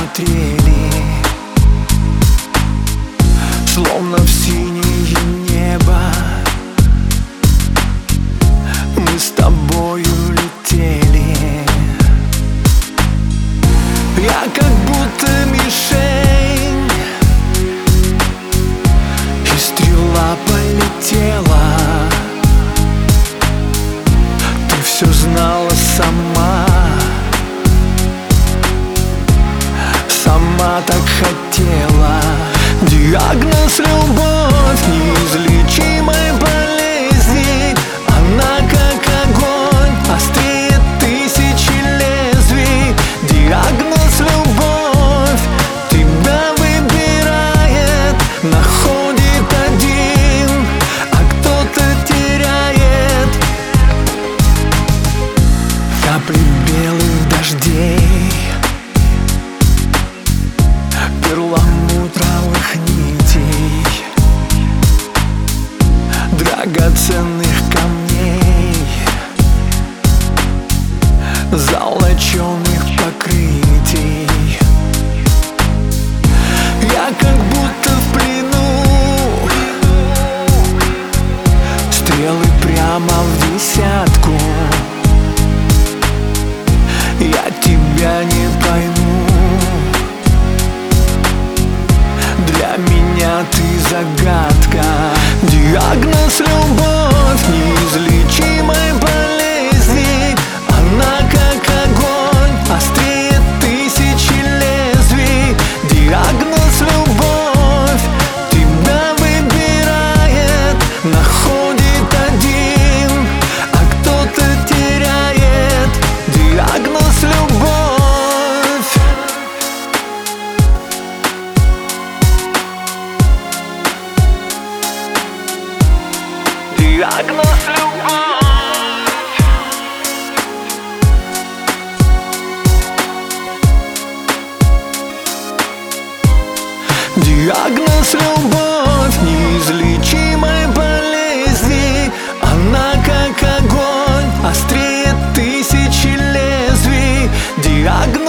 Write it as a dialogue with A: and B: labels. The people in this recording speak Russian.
A: смотрели, словно в синее небо. Мы с тобою летели. Я как будто мишень, и стрела полетела. Ты все знала сама, сама так хотела. Диагноз — любовь неизлечимой болезни. Она как огонь, острее тысячи лезвий. Диагноз — любовь тебя выбирает, находит один, а кто-то теряет. Капли белых дождей, перламутровых нитей, драгоценных камней, золочёных покрытий. Я как будто в плену, стрелы прямо в десятку. Я тебя не пойму, для меня ты загадка. Диагноз — любовь неизлечимой болезни. Она как огонь, острее тысячи лезвий. Диагноз — любовь тебя выбирает, находит один, а кто-то теряет. Диагноз — любовь. Диагноз — любовь. Диагноз — любовь неизлечимой болезни. Она как огонь, острее тысячи лезвий. Диагноз